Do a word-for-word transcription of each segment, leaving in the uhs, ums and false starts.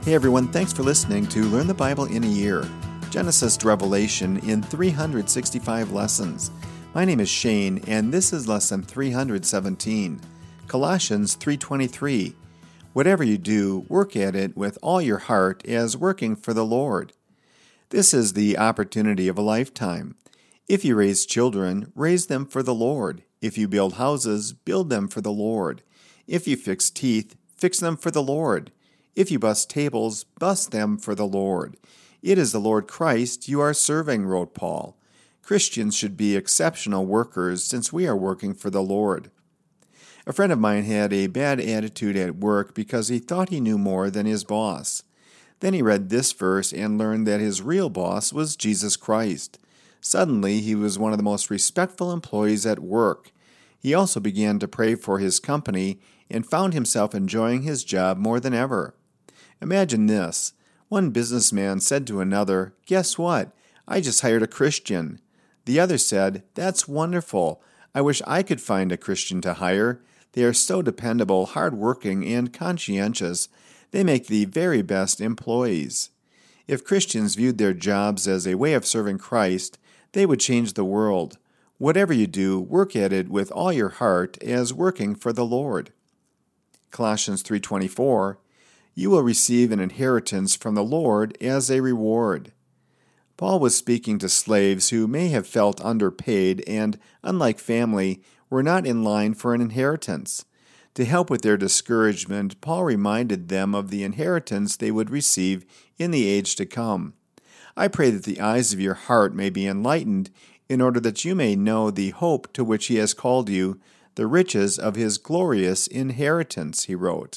Hey everyone, thanks for listening to Learn the Bible in a Year, Genesis to Revelation in three hundred sixty-five lessons. My name is Shane, and this is lesson three hundred seventeen, Colossians three twenty-three. Whatever you do, work at it with all your heart as working for the Lord. This is the opportunity of a lifetime. If you raise children, raise them for the Lord. If you build houses, build them for the Lord. If you fix teeth, fix them for the Lord. If you bust tables, bust them for the Lord. It is the Lord Christ you are serving, wrote Paul. Christians should be exceptional workers since we are working for the Lord. A friend of mine had a bad attitude at work because he thought he knew more than his boss. Then he read this verse and learned that his real boss was Jesus Christ. Suddenly, he was one of the most respectful employees at work. He also began to pray for his company and found himself enjoying his job more than ever. Imagine this. One businessman said to another, "Guess what? I just hired a Christian." The other said, "That's wonderful. I wish I could find a Christian to hire. They are so dependable, hardworking, and conscientious. They make the very best employees." If Christians viewed their jobs as a way of serving Christ, they would change the world. Whatever you do, work at it with all your heart as working for the Lord. Colossians three twenty-four, you will receive an inheritance from the Lord as a reward. Paul was speaking to slaves who may have felt underpaid and, unlike family, were not in line for an inheritance. To help with their discouragement, Paul reminded them of the inheritance they would receive in the age to come. I pray that the eyes of your heart may be enlightened in order that you may know the hope to which he has called you, the riches of his glorious inheritance, he wrote.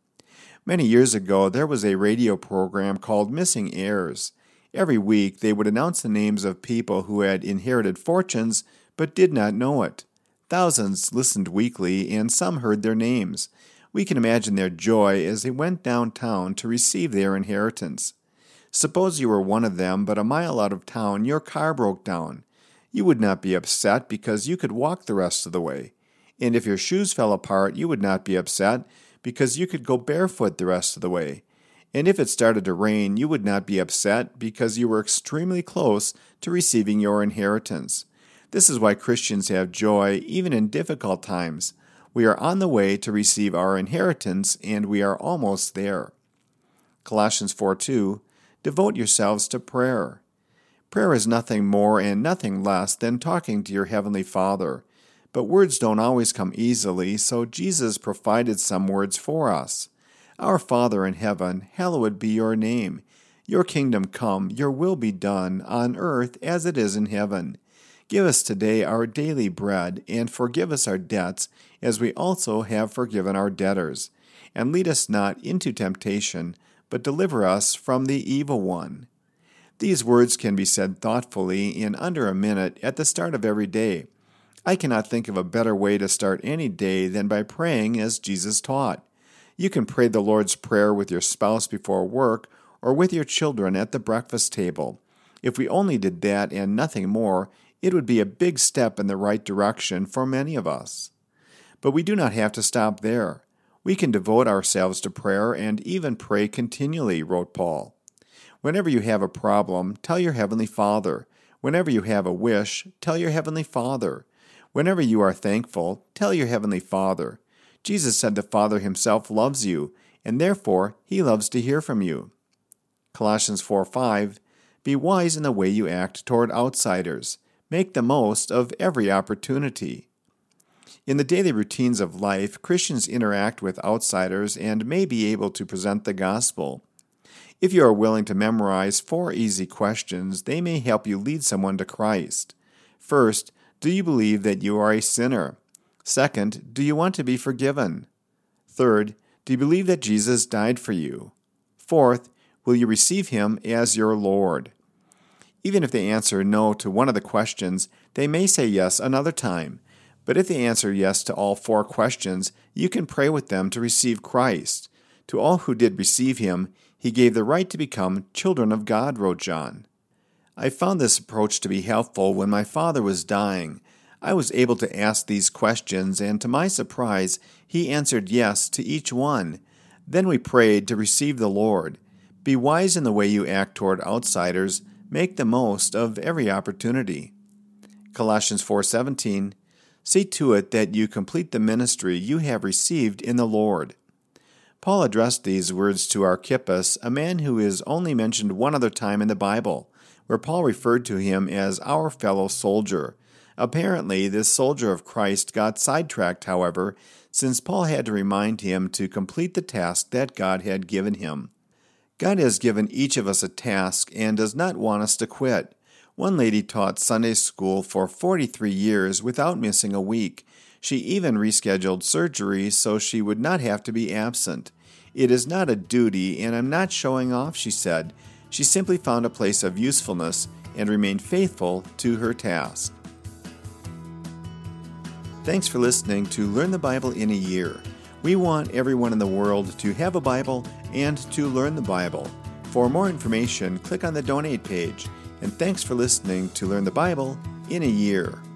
Many years ago, there was a radio program called Missing Heirs. Every week, they would announce the names of people who had inherited fortunes but did not know it. Thousands listened weekly, and some heard their names. We can imagine their joy as they went downtown to receive their inheritance. Suppose you were one of them, but a mile out of town, your car broke down. You would not be upset because you could walk the rest of the way. And if your shoes fell apart, you would not be upset because you could go barefoot the rest of the way. And if it started to rain, you would not be upset because you were extremely close to receiving your inheritance. This is why Christians have joy even in difficult times. We are on the way to receive our inheritance, and we are almost there. Colossians four two, devote yourselves to prayer. Prayer is nothing more and nothing less than talking to your Heavenly Father. But words don't always come easily, so Jesus provided some words for us. Our Father in heaven, hallowed be your name. Your kingdom come, your will be done, on earth as it is in heaven. Give us today our daily bread, and forgive us our debts, as we also have forgiven our debtors. And lead us not into temptation, but deliver us from the evil one. These words can be said thoughtfully in under a minute at the start of every day. I cannot think of a better way to start any day than by praying as Jesus taught. You can pray the Lord's Prayer with your spouse before work or with your children at the breakfast table. If we only did that and nothing more, it would be a big step in the right direction for many of us. But we do not have to stop there. We can devote ourselves to prayer and even pray continually, wrote Paul. Whenever you have a problem, tell your Heavenly Father. Whenever you have a wish, tell your Heavenly Father. Whenever you are thankful, tell your Heavenly Father. Jesus said the Father himself loves you, and therefore he loves to hear from you. Colossians four five, be wise in the way you act toward outsiders. Make the most of every opportunity. In the daily routines of life, Christians interact with outsiders and may be able to present the gospel. If you are willing to memorize four easy questions, they may help you lead someone to Christ. First, do you believe that you are a sinner? Second, do you want to be forgiven? Third, do you believe that Jesus died for you? Fourth, will you receive him as your Lord? Even if they answer no to one of the questions, they may say yes another time. But if they answer yes to all four questions, you can pray with them to receive Christ. To all who did receive him, he gave the right to become children of God, wrote John. I found this approach to be helpful when my father was dying. I was able to ask these questions, and to my surprise, he answered yes to each one. Then we prayed to receive the Lord. Be wise in the way you act toward outsiders. Make the most of every opportunity. Colossians four seventeen, see to it that you complete the ministry you have received in the Lord. Paul addressed these words to Archippus, a man who is only mentioned one other time in the Bible, where Paul referred to him as our fellow soldier. Apparently, this soldier of Christ got sidetracked, however, since Paul had to remind him to complete the task that God had given him. God has given each of us a task and does not want us to quit. One lady taught Sunday school for forty-three years without missing a week. She even rescheduled surgery so she would not have to be absent. It is not a duty, and I'm not showing off, she said. She simply found a place of usefulness and remained faithful to her task. Thanks for listening to Learn the Bible in a Year. We want everyone in the world to have a Bible and to learn the Bible. For more information, click on the donate page. And thanks for listening to Learn the Bible in a Year.